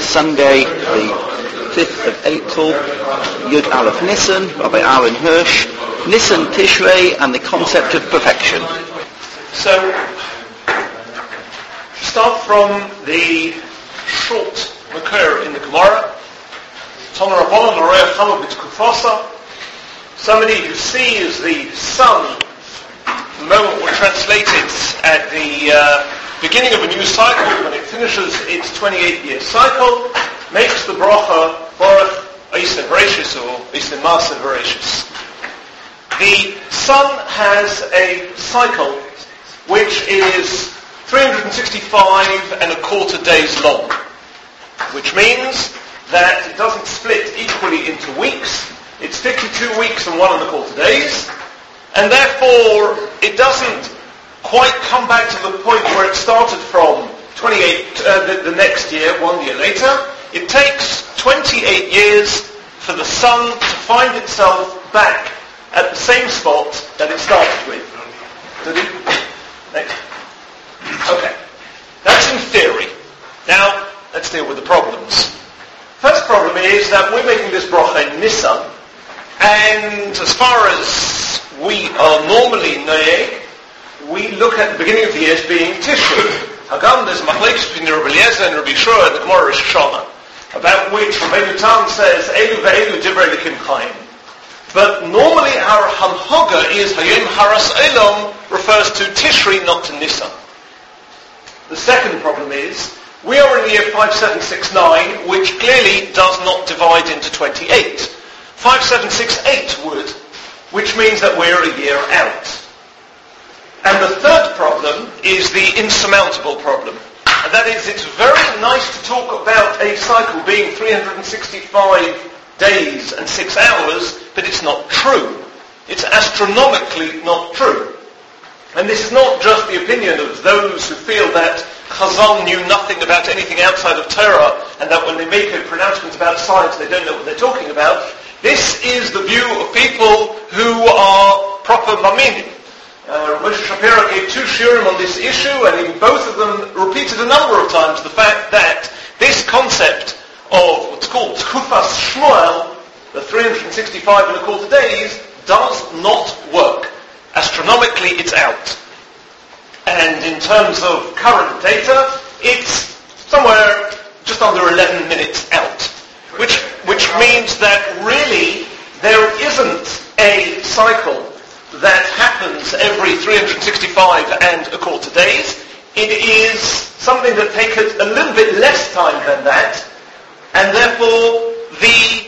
Sunday, the 5th of April, Yud Aleph Nisan, Rabbi Aaron Hirsch, Nisan Tishrei and the concept of perfection. So, start from the short makor in the Gemara. Tomer Rabbanan l'roeh chama b'tkufasa. Somebody who sees the sun, the moment we're translated at the beginning of a new cycle, when it finishes its 28-year cycle, makes the bracha Baruch Eiseh Bereshis or Eiseh Maaseh Bereshis. The sun has a cycle which is 365 and a quarter days long, which means that it doesn't split equally into weeks. It's 52 weeks and 1 1/4 days, and therefore it doesn't quite come back to the point where it started from 28 the next year, 1 year later. It takes 28 years for the sun to find itself back at the same spot that it started with. Next. Okay. That's in theory. Now, let's deal with the problems. First problem is that we're making this bracha in Nisan, and as far as we are normally noyeg, we look at the beginning of the year as being Tishrei. Hagam, there's a machlekes between Rabbi Eliezer and Rabbi Yeshua in the Gemara Rosh Hashanah, about which Rabbeinu Tam says, Elu ve'elu divrei Elokim chaim. But normally our Hanhoga is Hayom Haras Elam refers to Tishrei, not to Nisan. The second problem is, we are in the year 5769, which clearly does not divide into 28. 5768 would, which means that we're a year out. And the third problem is the insurmountable problem. And that is, it's very nice to talk about a cycle being 365 days and 6 hours, but it's not true. It's astronomically not true. And this is not just the opinion of those who feel that Chazal knew nothing about anything outside of Torah, and that when they make a pronouncement about science, they don't know what they're talking about. This is the view of people who are proper maminim. Moshe Shapiro gave 2 shiurim on this issue, and in both of them repeated a number of times the fact that this concept of what's called Tkufas Shmuel, the 365 and a quarter days, does not work. Astronomically, it's out. And in terms of current data, it's somewhere just under 11 minutes out. Which means that really there isn't a cycle that happens every 365 and a quarter days. It is something that takes a little bit less time than that, and therefore the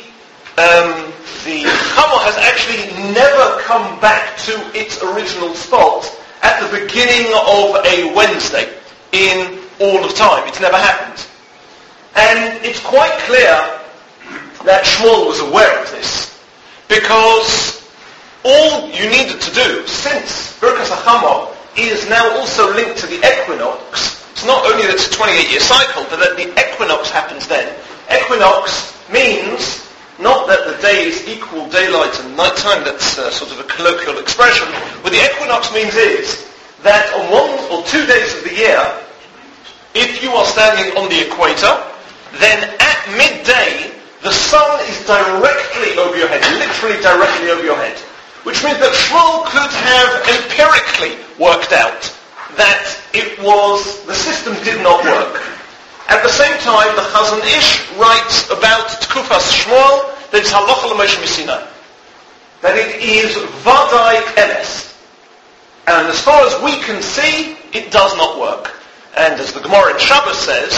Chama has actually never come back to its original spot at the beginning of a Wednesday in all of time. It's never happened. And it's quite clear that Shmuel was aware of this, because all you needed to do, since Birkas HaChama is now also linked to the equinox, it's not only that it's a 28-year cycle, but that the equinox happens then. Equinox means not that the days equal daylight and nighttime, that's sort of a colloquial expression. What the equinox means is that on 1 or 2 days of the year, if you are standing on the equator, then at midday, the sun is directly over your head, literally directly over your head. Which means that Shmuel could have empirically worked out that the system did not work. At the same time, the Chazon Ish writes about Tkufas Shmuel that it's halacha l'Moshe Sinai, that it is vadai emes. And as far as we can see, it does not work. And as the Gemara in Shabbos says,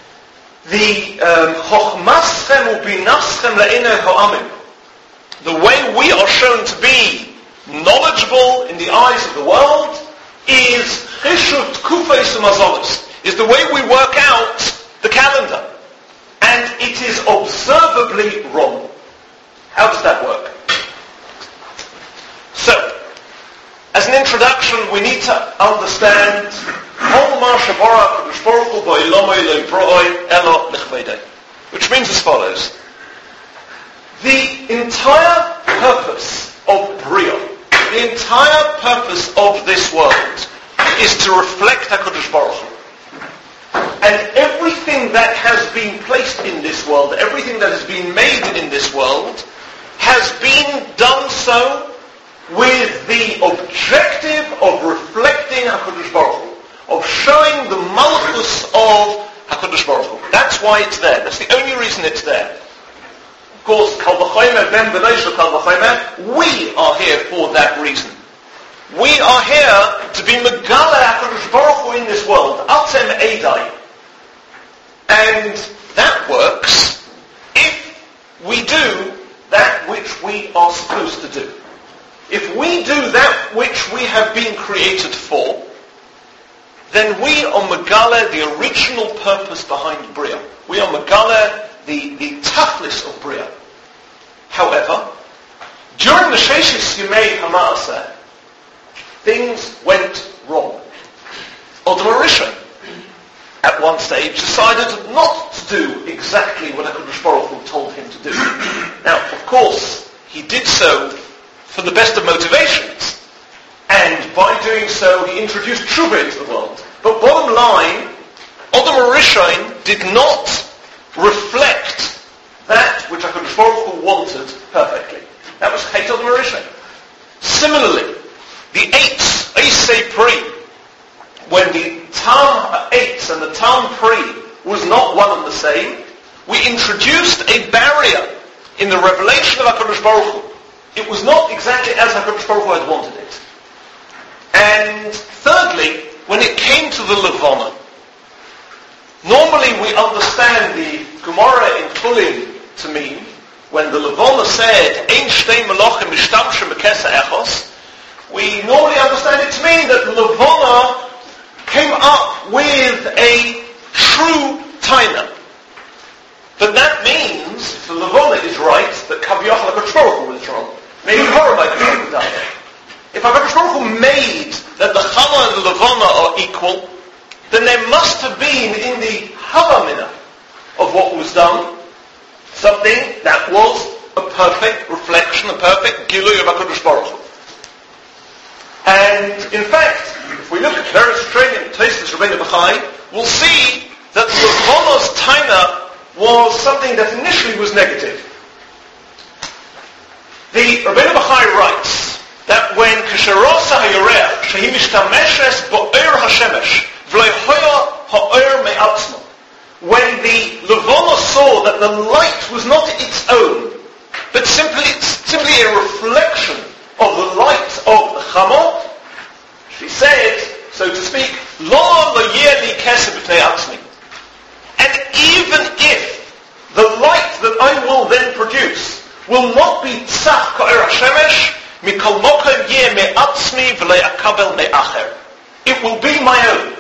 the chochmaschem ubinaschem le'inei ha'amim, the way we are shown to be knowledgeable in the eyes of the world is chishut kufeis umazolos, is the way we work out the calendar. And it is observably wrong. How does that work? So, as an introduction, we need to understand which means as follows. The entire purpose of Bria, the entire purpose of this world, is to reflect HaKadosh Baruch Hu. And everything that has been placed in this world, everything that has been made in this world, has been done so with the objective of reflecting HaKadosh Baruch Hu, of showing the malchus of HaKadosh Baruch Hu. That's why it's there. That's the only reason it's there. Of course, Kal V'chomer, Ben B'nai Shel Kal V'chomer, we are here for that reason. We are here to be Megala HaKadosh Baruch Hu in this world. Atzem Eidai. And that works if we do that which we are supposed to do. If we do that which we have been created for, then we are Megala, the original purpose behind Bria. We are Megala, the tachlis of Bria. However, during the Sheshis Yemei HaMaaseh, things went wrong. Adam HaRishon, at one stage, decided not to do exactly what HaKadosh Baruch Hu told him to do. Now, of course, he did so for the best of motivations, and by doing so, he introduced Tshuva into the world. But bottom line, Adam HaRishon did not reflect that which HaKadosh Baruch Hu wanted perfectly. That was Chet Adam HaRishon. Similarly, the Eisei Pri, when the Tam Eitz and the Tam Pri was not one and the same, we introduced a barrier in the revelation of HaKadosh Baruch Hu. It was not exactly as HaKadosh Baruch Hu had wanted it. And thirdly, when it came to the Levana, normally we understand the Gemara in Chulin to mean, when the Levana said, Ein shtei melachim mishtamshim b'kesa echos, we normally understand it to mean that the Levana came up with a true taina. But that means, if the Levana is right, that Kaviyach HaKadosh Baruch Hu was wrong. Maybe Horah might be done. If HaKadosh Baruch Hu made that the Chama and the Levana are equal, then there must have been in the Havamina of what was done something that was a perfect reflection, a perfect Gilui of HaKadosh Baruch Hu. And in fact, if we look at Eretz Yisrael and Tosfos Rabbeinu Bachai, we'll see that the Levana's taina was something that initially was negative. The Rabbeinu Bachai writes that when Kasherosa HaYoreach Shehi Mishtameshes Bo'er HaShemesh V'lo Hoya Ha'or Me'atzmo, when the Levana saw that the light was not its own, but simply a reflection of the light of the Chama, she said, so to speak, Lo yeh li kesef b'fnei atzmi. And even if the light that I will then produce will not be tzach ka'er HaShemesh, mikol mokom yeh me'atzmi v'lo akabel me'acher. It will be my own.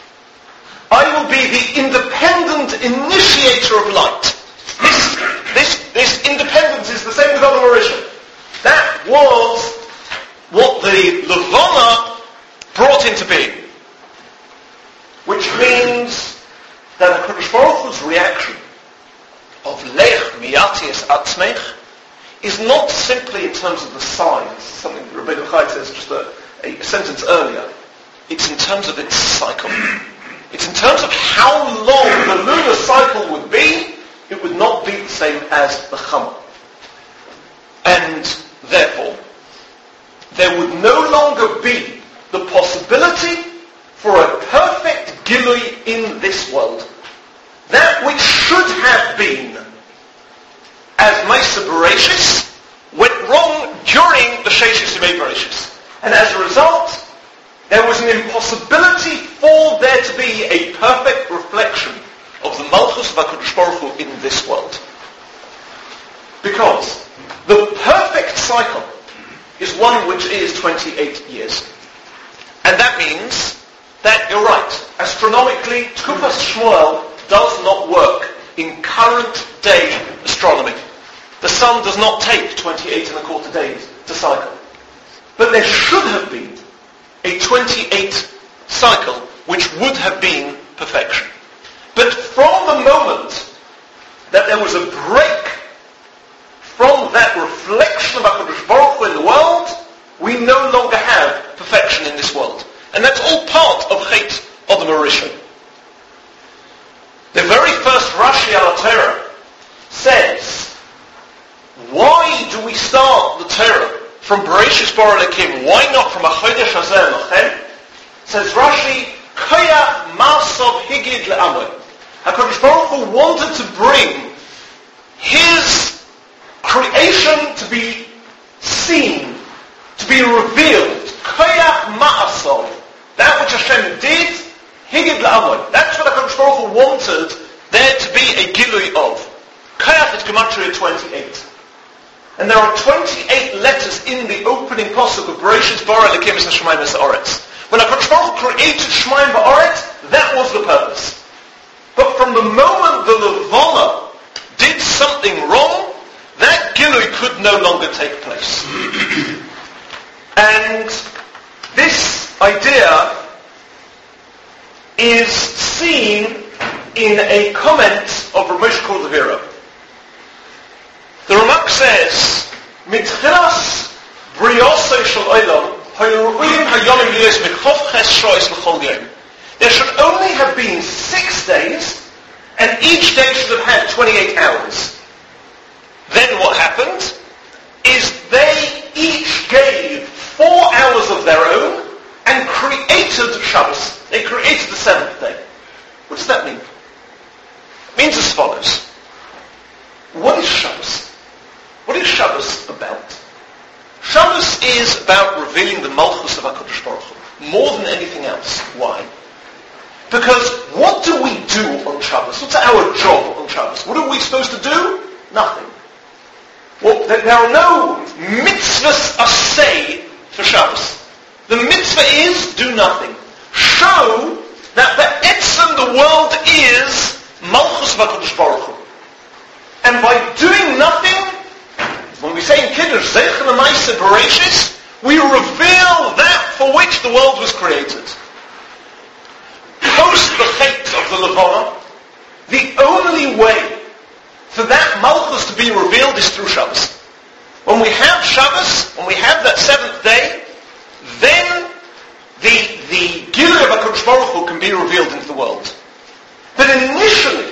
I will be the independent initiator of light. This independence is the same with Adam HaRishon. That was what the Levana brought into being. Which means that HaKadosh Baruch Hu's reaction of Lech Miyatias Atzmech is not simply in terms of the size, something Rabbeinu Chai says just a sentence earlier. It's in terms of its cycle. It's in terms of how long the lunar cycle would be. It would not be the same as the Chama. And therefore, there would no longer be the possibility for a perfect Gilui in this world. That which should have been as Maisa Bereshis went wrong during the Sheshis Yemei Bereshis. And as a result, there was an impossibility for there to be a perfect reflection of the Malchus of HaKadosh Baruch Hu in this world. Because the perfect cycle is one which is 28 years. And that means that, you're right, astronomically, Tkupas Shmuel does not work in current day astronomy. The sun does not take 28 and a quarter days to cycle. But there should have been a 28 cycle which would have been perfection. But from the moment that there was a break from that reflection of HaKadosh Baruch Hu in the world, we no longer have perfection in this world. And that's all part of Chet Adam HaRishon. The very first Rashi al Torah says, why do we start the Torah from Bereshis Bara Elokim? Why not from a Chodesh Hazeh Lachem? Says Rashi, Koyach Masov Higid Le'amoi. HaKadosh Baruch Hu wanted to bring his creation to be seen, to be revealed. Koyach Ma'asov. That which Hashem did, Higid Le'amoi. That's what HaKadosh Baruch Hu wanted there to be a Gilui of. Koyach is Gematria 28. And there are 28 letters in the opening pasuk of Bereshis Bara Elokim Hashemayim V'Haaretz. When HaKadosh Baruch Hu created Shemayim V'Haaretz, that was the purpose. But from the moment the Levana did something wrong, that Gilui could no longer take place. And this idea is seen in a comment of Ramesh Cordovero. The Ramak says, Mitchilas Briosei Shel Olam Hayru'im Hayomim Liyos Mikhof Ches Shois L'chol Yom. There should only have been 6 days, and each day should have had 28 hours. Then what happened is they each gave 4 hours of their own and created Shabbos. They created the 7th day. What does that mean? It means as follows. What is Shabbos? What is Shabbos about? Shabbos is about revealing the Malchus of HaKadosh Baruch Hu, more than anything else. Why? Because what do we do on Shabbos? What's our job on Shabbos? What are we supposed to do? Nothing. Well, there are no mitzvahs asay for Shabbos. The mitzvah is do nothing. Show that the world is Malchus of HaKadosh Baruch Hu. And by doing nothing, when we say in Kiddush, Zeich L'maaseh Bereshis, we reveal that for which the world was created. Post the Chet of the Levana, the only way for that Malchus to be revealed is through Shabbos. When we have Shabbos, when we have that 7th day, then the Gilui of HaKadosh Baruch Hu can be revealed into the world. But initially,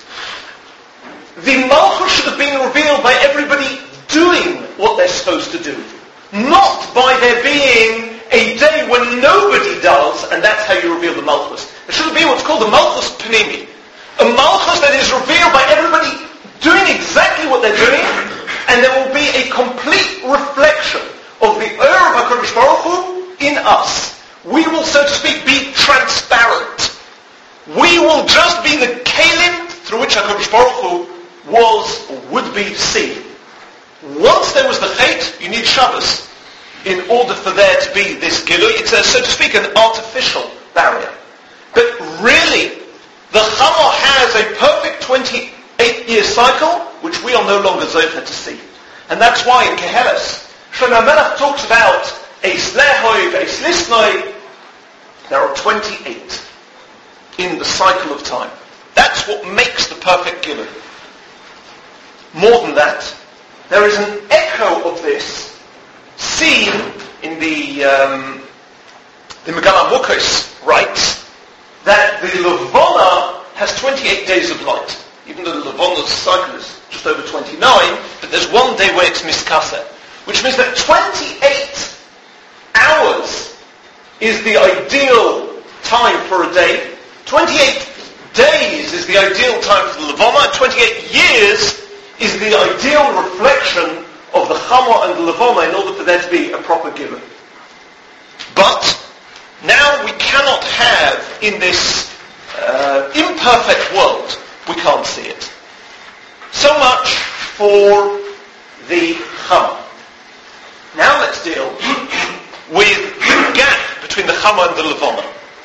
the Malchus should have been revealed by everybody doing what they're supposed to do. Not by there being a day when nobody does, and that's how you reveal the Malchus. There should be what's called the Malchus Pnimi. A Malchus that is revealed by everybody doing exactly what they're doing, and there will be a complete reflection of the Ur of HaKadosh Baruch Hu in us. We will, so to speak, be transparent. We will just be the Kalim through which HaKadosh Baruch Hu was or would be seen. Once there was the Chet, you need Shabbos in order for there to be this Gilui. It's, so to speak, an artificial barrier. But really, the Chama has a perfect 28-year cycle, which we are no longer zocher to see. And that's why in Keheles, Shlomo Melech talks about a Slehoiv, a Slisnoi. There are 28 in the cycle of time. That's what makes the perfect Gilui. More than that, there is an echo of this seen in the Megillah Mukos writes that the Levana has 28 days of light. Even though the Levana's cycle is just over 29, but there's one day where it's miskaseh, which means that 28 hours is the ideal time for a day. 28 days is the ideal time for the Levana. 28 years is the ideal reflection of the Chama and the Levana in order for there to be a proper Gilui. But now we cannot have, in this imperfect world, we can't see it. So much for the Chama. Now let's deal with the gap between the Chama and the Levana.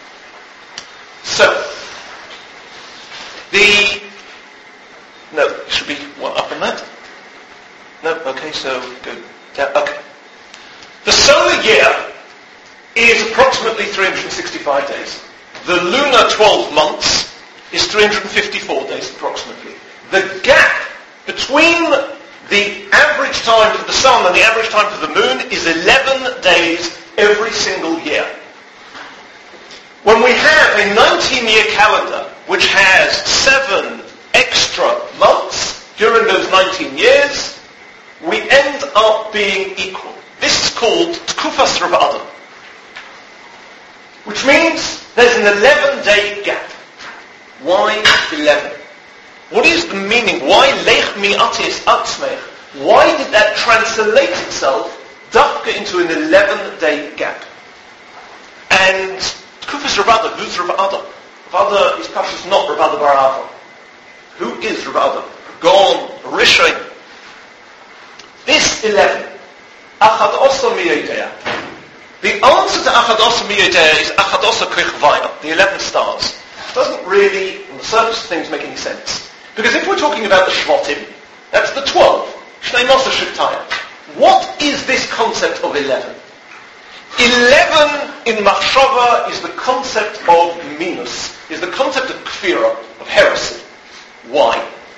So, no, it should be one up on that. No, okay, so go down. Okay. The solar year is approximately 365 days. The lunar 12 months is 354 days approximately. The gap between the average time for the sun and the average time for the moon is 11 days every single year. When we have a 19-year calendar, which has 7 extra months during those 19 years, we end up being equal. This is called Tkufas Rav Adam, which means there's an 11-day gap. Why 11? What is the meaning? Why Lech Mi'atis Atzmech? Why did that translate itself dafka into an 11-day gap? And Tkufas Rav Adam, who's Rav Adam? Rav Adam is perhaps not Rav Adam bar Ava. Who is Rav Adam? Gon, Rishon. This 11, Achad Osa Miyodea. The answer to Achad Osa Miyodea is Achad Osa Krichvaya, the 11 stars. It doesn't really, on the surface of things, make any sense. Because if we're talking about the Shvatim, that's the 12. Shnei Mosa Shavtayim. What is this concept of 11? 11 in Machshava is the concept of minus, is the concept of kfira, of heresy. Why?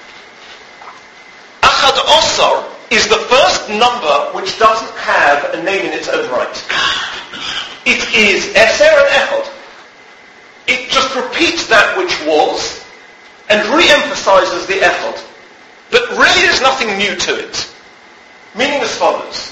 Achad Osar is the first number which doesn't have a name in its own right. It is Eser and Echad. It just repeats that which was and re-emphasizes the Echad. But really there's nothing new to it. Meaning as follows.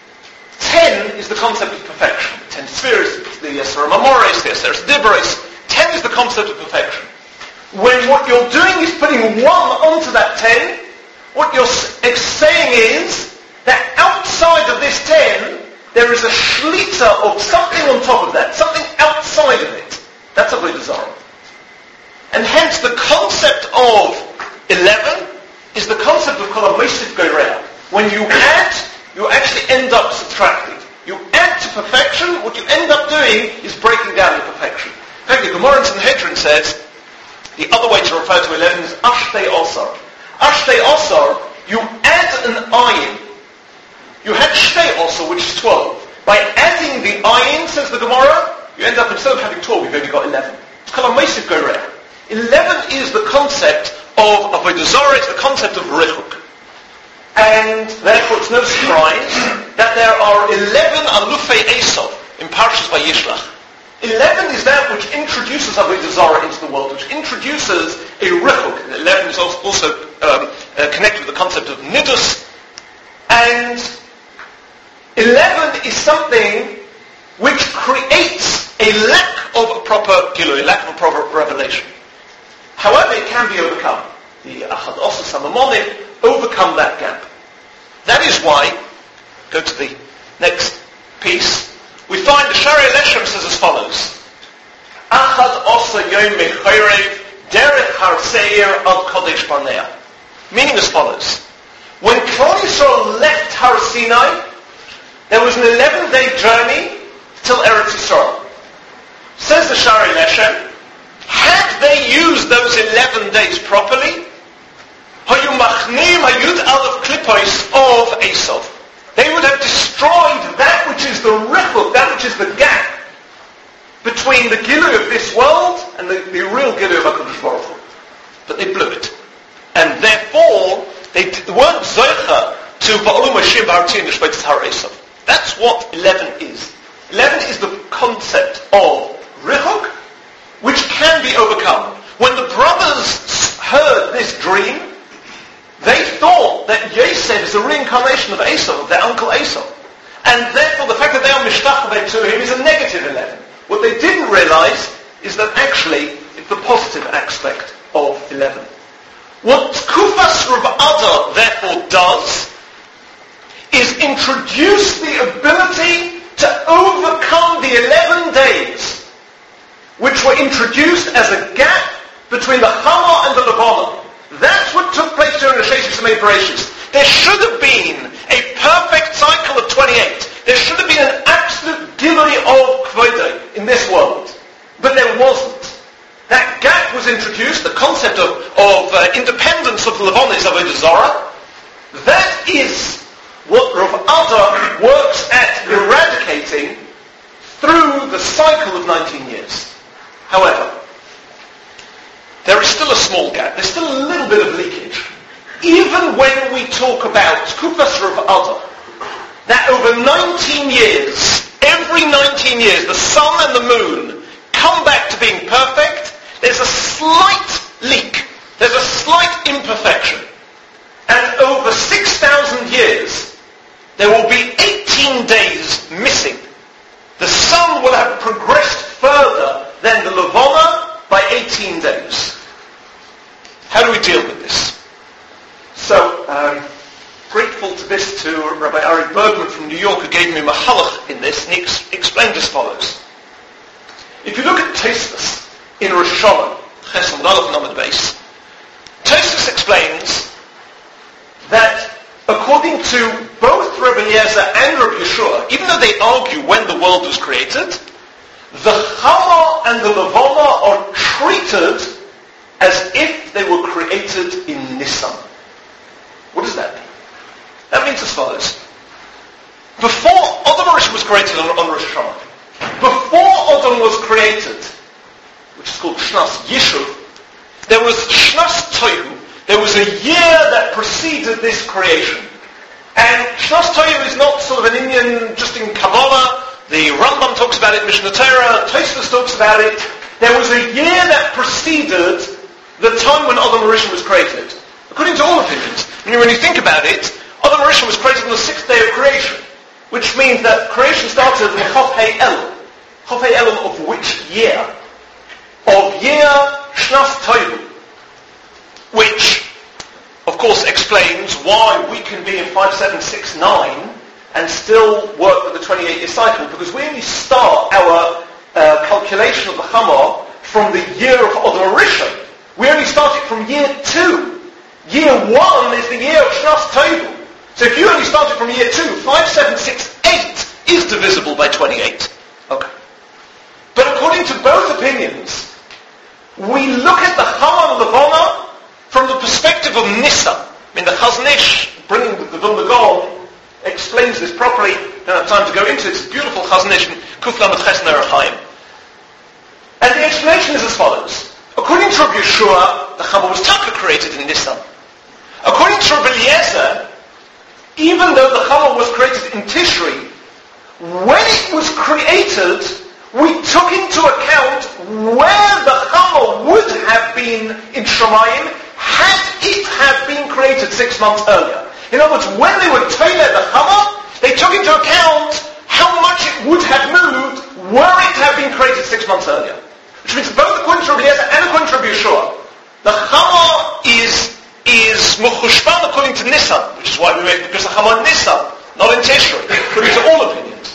10 is the concept of perfection. 10 spheres, the Eser Mamores, the Eser Dibros. 10 is the concept of perfection. When what you're doing is putting 1 onto that 10, what you're saying is that outside of this 10, there is a shlita of something on top of that, something outside of it. That's Avodah Zarah. And hence the concept of 11 is the concept of Kol HaMosif Goreah. When you add, you actually end up subtracting. You add to perfection, what you end up doing is breaking down the perfection. In fact, the Gemara in Sanhedrin says, the other way to refer to 11 is Ashtei Osar. Ashtei Osar, you add an ayin. You had Shtei Osar, which is 12. By adding the ayin, says the Gemara, you end up, instead of having 12, you've only got 11. It's Kol HaMosif Goreah. 11 is the concept of Avodah Zarah, it's the concept of Rechuk. And therefore it's no surprise that there are 11 Alufei Esav in Parshas Vayishlach. 11 is that which introduces Avodah Zarah into the world, which introduces a Rechuk. 11 is also connected with the concept of Nidus. And 11 is something which creates a lack of a proper Gilui, a lack of a proper revelation. However, it can be overcome. The Achad Osa Samamonim overcome that gap. That is why, go to the next piece, we find the Shari Leshem says as follows. Achad Osa Yom Mechorev Derech Har Seir Al Kodesh Barnea. Meaning as follows. When Klal Yisrael left Har Sinai, there was an 11-day journey till Eretz Yisrael. Says the Shari Leshem, had they used those 11 days properly, Hayu Machnim Hayud Aleph Klipos of Esav, they would have destroyed that which is the ripple, that which is the gap between the Gilui of this world and the real Gilui of HaKadosh Baruch Hu. But they blew it. And therefore, they weren't Zoicha to Ba'olu Mashim Ba'artin Nishbeitzat Har Esav. That's what 11 is. 11 is the concept of Rechuk, which can be overcome. When the brothers heard this dream, they thought that Yosef is a reincarnation of Esau, of their uncle Esau. And therefore the fact that they are mishtachaveh to him is a negative 11. What they didn't realize is that actually it's the positive aspect of 11. What Kufas Rav Ada therefore does is introduce the ability to overcome the 11 days which were introduced as a gap between the Chama and the Levana. That's what took place during the Sheshis Samei Bereshis. There should have been a perfect cycle of 28. There should have been an absolute Gilui of Kvodah in this world. But there wasn't. That gap was introduced, the concept of independence of the Levanis of Avodah Zarah. That is what Rav Ada works at eradicating through the cycle of 19 years. However, there is still a small gap. There's still a little bit of leakage. Even when we talk about Kufas Rav Ada, that over 19 years, every 19 years, the sun and the moon come back to being perfect, there's a slight leak. There's a slight imperfection. And over 6,000 years, there will be 18 days missing. The sun will have progressed further than the Levana by 18 days. How do we deal with this? So, grateful to this to Rabbi Ari Bergman from New York, who gave me mahalach in this, and he explained as follows. If you look at Tosfos in Rosh Hashanah, Chesed Aleph Namad Beis, Tosfos explains that according to both Rabbi Eliezer and Rabbi Yeshua, even though they argue when the world was created, the Chama and the Levana are treated as if they were created in Nisan. What does that mean? That means as follows. Before Adam Rishon was created on Rosh Hashanah, before Adam was created, which is called Shnas Yishuv, there was Shnas Tohu. There was a year that preceded this creation. And Shnas Tohu is not sort of an Indian just in Kabbalah. The Rambam talks about it, Mishnah Torah, Tosfos talks about it. There was a year that preceded the time when Adam Rishon was created. According to all opinions. When you think about it, Adam Rishon was created on the 6th day of creation, which means that creation started in Chof Hei Elul. Chof Hei Elul of which year? Of year Shnas Tohu. Which, of course, explains why we can be in 5769 and still work with the 28-year cycle, because we only start our calculation of the Chama from the year of Adam Rishon. We only start it from year 2. Year 1 is the year of Shnas Tohu. So if you only started from year 2, 5768 is divisible by 28. Okay. But according to both opinions, we look at the Chama and Levana from the perspective of Nisan. I mean, the Chazon Ish, bringing the Vilna Gaon, explains this properly. Don't have time to go into it. It's a beautiful Chazon Ish in Kuf Lamed Ches Ner Chaim. And the explanation is as follows. According to Rabbi Yeshua, the Chama was taka created in Nisan. According to Rabbi Eliezer, even though the Chama was created in Tishri, when it was created, we took into account where the Chama would have been in Shemayim had it have been created 6 months earlier. In other words, when they were toiled the Chama, they took into account how much it would have moved were it to have been created 6 months earlier. Which means both according to Rabbi Eliezer and according to Rabbi Yeshua, the Chama is Mechushban according to Nisan, which is why we make the Pesach Chama in Nisan, not in Tishrei, according to all opinions.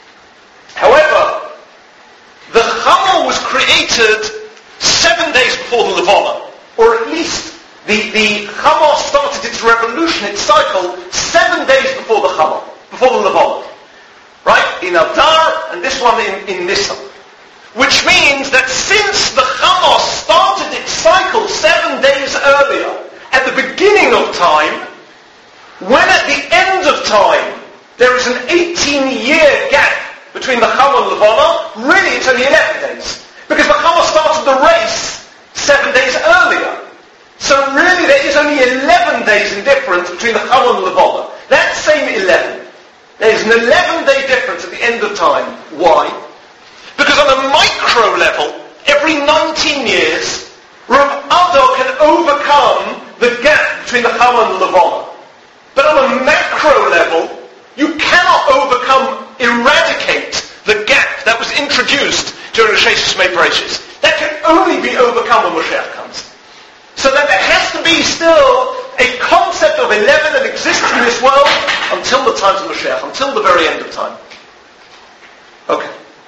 However, the Chama was created 7 days before the Levana, or at least the Chama started its revolution, its cycle, 7 days before the Chama, before the Levana. Right? In Adar, and this one in Nisan. Which means that since the Chama started its cycle 7 days earlier, at the beginning of time, when at the end of time, there is an 18-year gap between the Chama and Levana, really it's only 11 days. Because the Chama started the race 7 days earlier. So really there is only 11 days in difference between the Chama and Levana. That same 11. There is an 11-day difference at the end of time. Why? Because on a micro level, every 19 years, Rav Ado can overcome the gap between the Chama and the Levana. But on a macro level, you cannot eradicate the gap that was introduced during the Sheshes Mei Parashis. That can only be overcome when Mashiach comes. So that there has to be still a concept of 11 that exists in this world until the times of Mashiach, until the very end of time. Okay.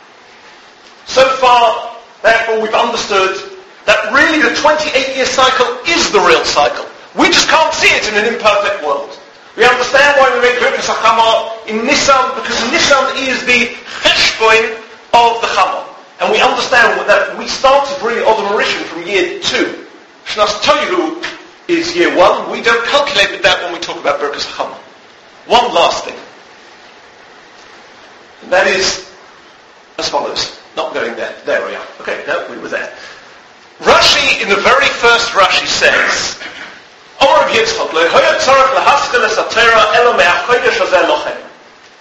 So far, therefore, we've understood that really the 28-year cycle is the real cycle. We just can't see it in an imperfect world. We understand why we make Pesach Chama in Nisan, because Nisan is the cheshbon of the Chama. And we understand that we started really Adam Rishon from year 2. Shnas Tohu is year 1. We don't calculate with that when we talk about Birkas Chama. One last thing. And that is as follows. Not going there. There we are. Okay, no, we were there. Rashi, in the very first Rashi says,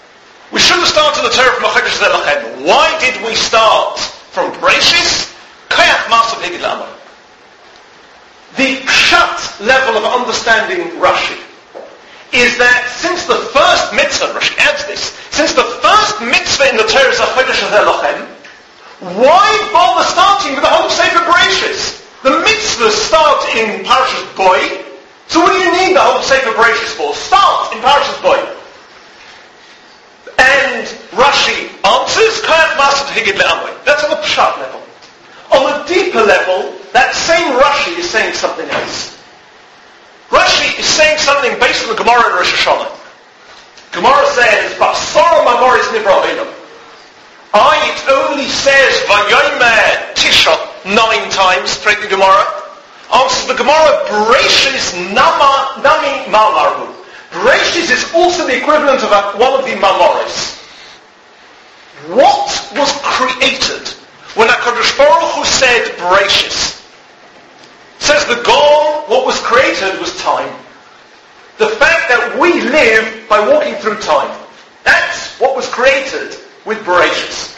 we should have started the Torah from Chodesh Hazeh Lachem. Why did we start from Bereshis? Koyach Masav Higid La'amay. The pshat level of understanding Rashi is that since the first mitzvah, Rashi adds this, since the first mitzvah in the Torah is a Chodesh Hazeh Lochem, why bother starting with the whole Sefer Bereshis? The mitzvahs start in Parashas Boy, so what do you need the whole Sefer Bereshis for? Start in Parashas Boy. And Rashi answers, Koyach Masav Higid Le'amay. That's on the pshat level. On a deeper level, that same Rashi is saying something else. Rashi is saying something based on the Gemara in Rosh Hashanah. Gemara says, Ba'asara Mamoris Nivra Olam. It only says Vayomer Tisha 9 times, straight the Gemara. Answers the Gemara, Bereshis Nami Mamarhu. Bereshis is also the equivalent of one of the Mamoris. What was created when HaKadosh Baruch Hu said Bereshis? Says the Gaon, what was created was time. The fact that we live by walking through time. That's what was created with Bereshis.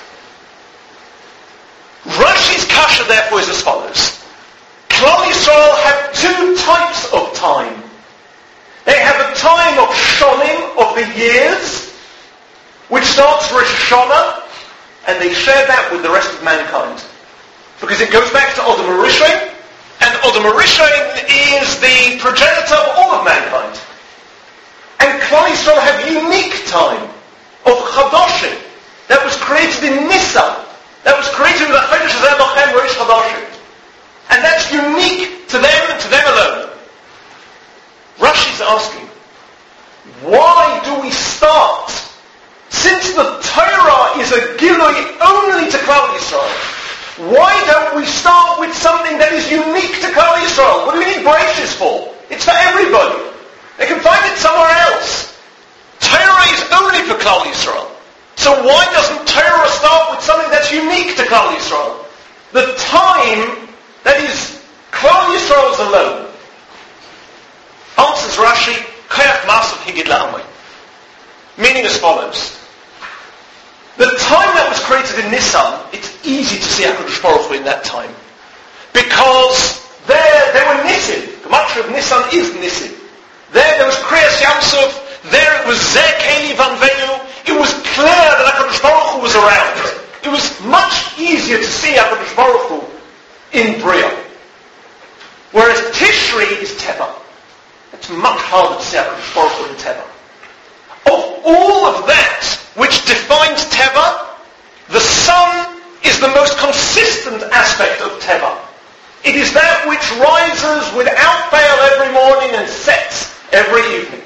Rashi's kasha therefore is as follows. Klal Yisrael have two types of time. They have a time of shonim, of the years, which starts Rosh Hashanah, and they share that with the rest of mankind. Because it goes back to Adam HaRishon, and Adam HaRishon is the progenitor of all of mankind. And Klal Yisrael have unique time of Chadoshim that was created in Nisan, that was created with a Chodesh Hazeh Lochem Rosh Chadoshim. And that's unique to them and to them alone. Rashi's asking, why do we start? Since the Torah is a Gilui only to Klal Yisrael, why don't we start with something that is unique to Klal Yisrael? What do we need Bereshis for? It's for everybody. They can find it somewhere else. Torah is only for Klal Yisrael. So why doesn't Torah start with something that's unique to Klal Yisrael? The time that is Klal Yisrael's alone. Answers Rashi, Koyach Masav Higid La'amay. Meaning as follows. The time that was created in Nisan, it's easy to see HaKadosh Baruch Hu in that time. Because there were Nisim. The mantra of Nisan is Nisim. There was Kriyas Yamsuf. There it was Zeh Keli Van Venu. It was clear that HaKadosh Baruch Hu was around. It was much easier to see HaKadosh Baruch Hu in Bria. Whereas Tishri is Teva. It's much harder to see HaKadosh Baruch Hu in Teva. Of all of that which defines Teva, the sun is the most consistent aspect of Teva. It is that which rises without fail every morning and sets every evening.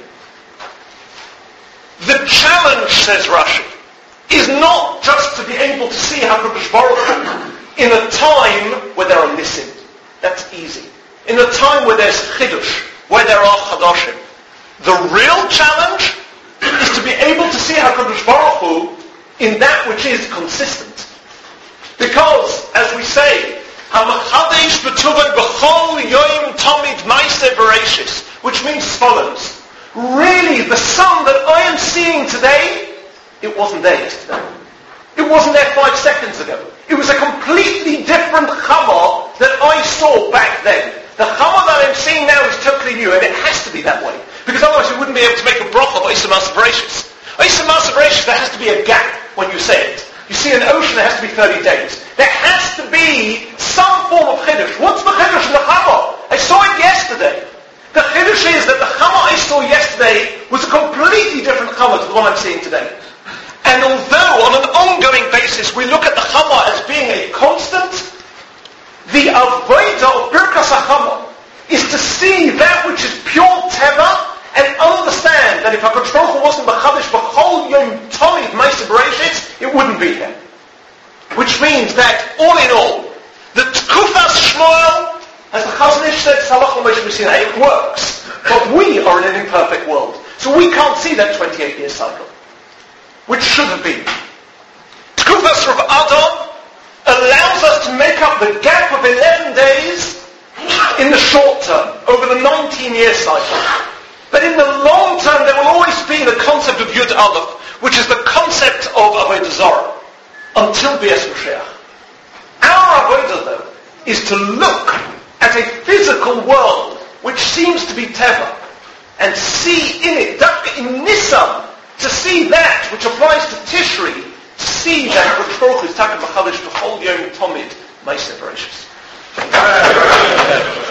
The challenge, says Rashi, is not just to be able to see HaKadosh Baruch Hu in a time where there are nisim. That's easy. In a time where there's chidush, where there are chadoshim. The real challenge is to be able to see HaKadosh Baruch Hu in that which is consistent. Because, as we say, HaMachadesh b'tuvay b'chol yoyim tamid ma'aseh bereshis, which means as follows. Really, the sun that I am seeing today, it wasn't there yesterday. It wasn't there 5 seconds ago. It was a completely different Chama that I saw back then. The Chama that I'm seeing now is totally new, and it has to be that way. Because otherwise we wouldn't be able to make a bracha of Oisem Masav Bereshis. Oisem Masav Bereshis, there has to be a gap when you say it. You see an ocean, there has to be 30 days. There has to be some form of Chiddush. What's the Chiddush in the Chama? I saw it yesterday. The Chiddush is that the Chama I saw yesterday was a completely different Chama to the one I'm seeing today. And although on an ongoing basis we look at the Chama as being a constant, the avodah of Birkas HaChama is to see that which is pure Teva and understand that if HaKadosh Baruch Hu wasn't B'chadesh B'chol Yom Tomid Ma'aseh Bereshis, it wouldn't be here. Which means that, all in all, the Tkufas Shmuel, as the Chazon Ish said, Salach L'Moshe Sinai, it works. But we are in an imperfect world. So we can't see that 28-year cycle, which should have been. Tkufas Rav Adam allows us to make up the gap of 11 days in the short term, over the 19-year cycle. But in the long term, there will always be the concept of Yud Aleph, which is the concept of Avodah Zarah, until Bias Mashiach. Our Avodah, though, is to look at a physical world which seems to be Teva and see in it, in Nisan, to see that which applies to Tishri, to see that which Baruch is talking about Chalish B'chol Yom Tomid, my separations.